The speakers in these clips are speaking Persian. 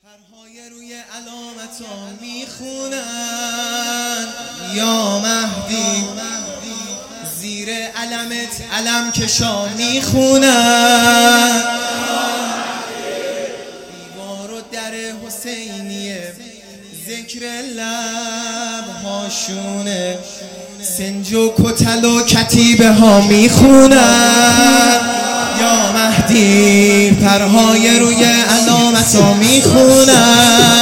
پرهای روی علامتا میخونن یا مهدی، زیر علمت علم کشا میخونن، دیوار و در حسینیه ذکر لب هاشونه، سنج و کتل و کتیبه ها میخونن یا مهدی، پرهای روی علامتا میخونن،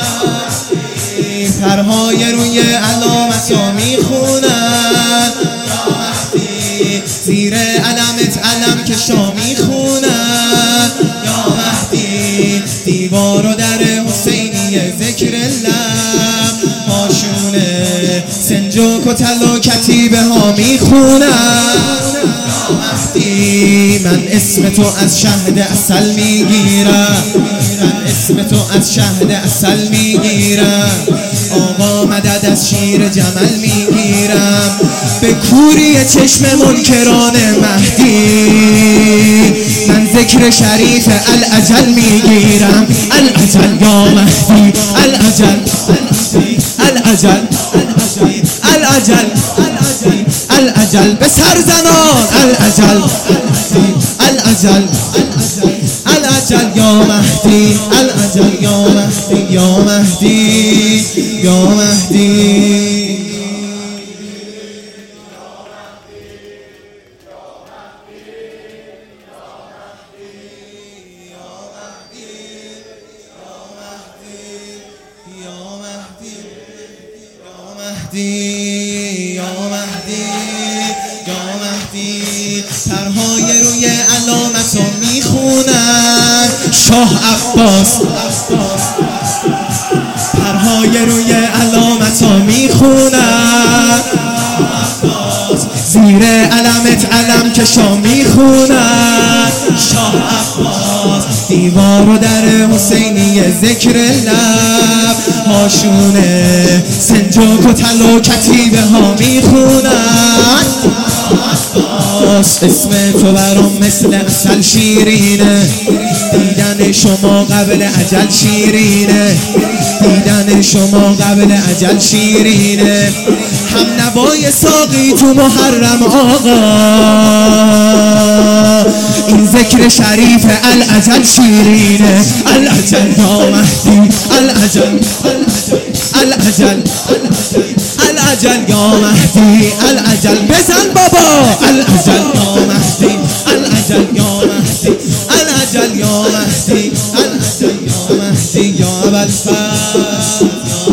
پرهای روی علامتا میخونن یا مهدی، زیر علمت علم کشا میخونن یا مهدی، دیوار و در حسینیه ذکر لب هاشونه، سنج و کتل و کتیبه ها میخونن یا مهدی، من اسم تو از شهد عسل میگیرم، من اسم تو از شهد عسل میگیرم، آقا مدد از شیر جمل میگیرم، به کوری چشم منکران مهدی من ذکر شریف الاجل میگیرم، الاجل یا مهدی، الاجل الاجل الاجل الاجل به سر زنان، الاجل الاجل الاجل یا مهدی، الاجل یا مهدی یا مهدی یا مهدی. یا مهدی یا مهدی، پرهای روی علامتا میخونن شاه عباس، پرهای روی علامتا میخونن زیر علمت علم کشا میخونن شاه عباس، دیوار و در حسینیه ذکر لب هاشونه، سنج و کتل و کتیبه ها میخونن اسم تو برام مثل عسل شیرینه، دیدن شما قبل اجل شیرینه، دیدن شما قبل اجل شیرینه، هم نوای ساقی تو محرم آقا، این ذکر شریف الاجل شیرینه، الاجل یا مهدی، الاجل الاجل الاجل یا مهدی، الاجل بزن بابا، الاجل یا مهدی، الاجل یا مهدی، الاجل یا مهدی، الاجل یا مهدی یا ابوالفضل.